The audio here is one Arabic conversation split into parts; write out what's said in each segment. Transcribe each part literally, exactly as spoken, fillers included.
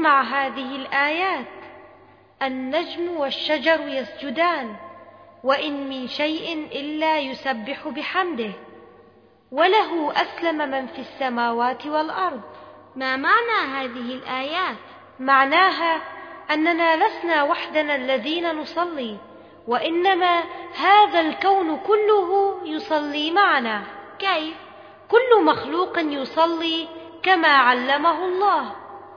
اسمع هذه الآيات: النجم والشجر يسجدان، وإن من شيء إلا يسبح بحمده، وله أسلم من في السماوات والأرض. ما معنى هذه الآيات؟ معناها أننا لسنا وحدنا الذين نصلي، وإنما هذا الكون كله يصلي معنا. كيف؟ كل مخلوق يصلي كما علمه الله.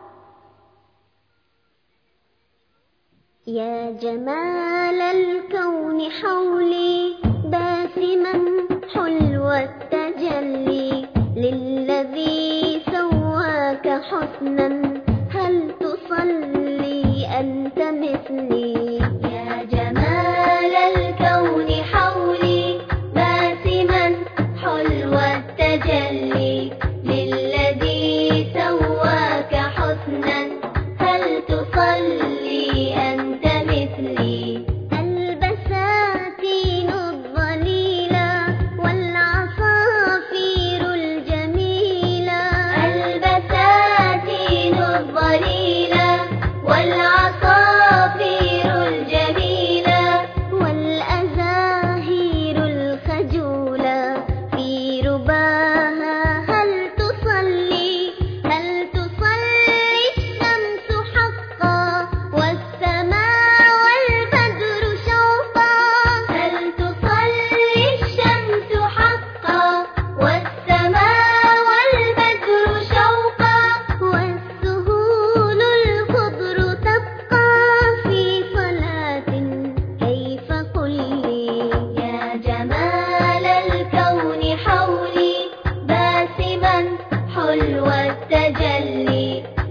يا جمال الكون حولي باسما حلو التجلي، للذي سواك حسنا هل تصلي أنت مثلي؟ يا جمال الكون حولي باسما حلو التجلي، للذي سواك حسنا هل تصلي أنت مثلي؟ البساتين الظليلة والعصافير الجميلة، البساتين الظليلة والعصافير الجميلة، والأزاهير الخجولة في رباها هل تصلي؟ هل تصلي الشمس حقا والسماء والبدر شوقا؟ هل تصلي الشمس حقا والسماء والبدر شوقا؟ والسهول الخضر تبقى في صلاة، كيف قل لي؟ يا جمال الكون حولي باسما حلو التجلي،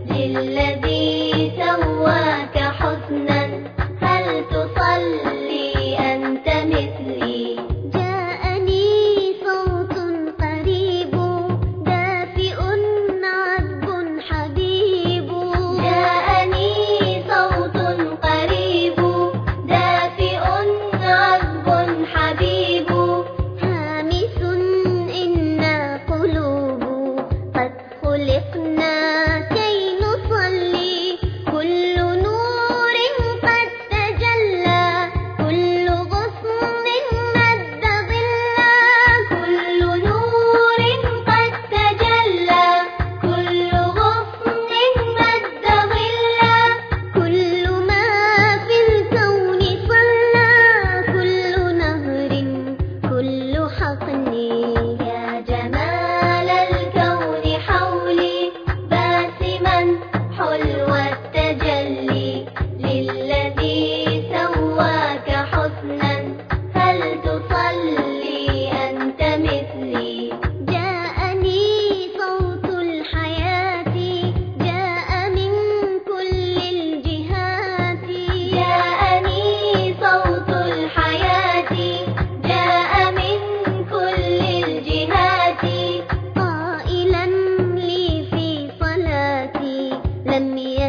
للذي سواك حسنا هل تصلي أنت مثلي؟ جاءني صوت قريب دافئ عذب حبيب، جاءني صوت قريب دافئ عذب حبيب، هامس إنا قلوب قد خلقنا كي نصلي، كل نور قد تجلى، كل غصن مد ظلا، كل نور قد تجلى، كل غصن مد ظلا، كل ما في الكون صلى، كل نهر كل حقن. يا جمال الكون حولي باسما حلو التجلي، للذي سواك حسنا هل تصلي أنت مثلي؟ جاءني صوت الحياة جاء من كل الجهات، جاءني صوت الحياة جاء من كل الجهات، قائلا لي في صلاتي لم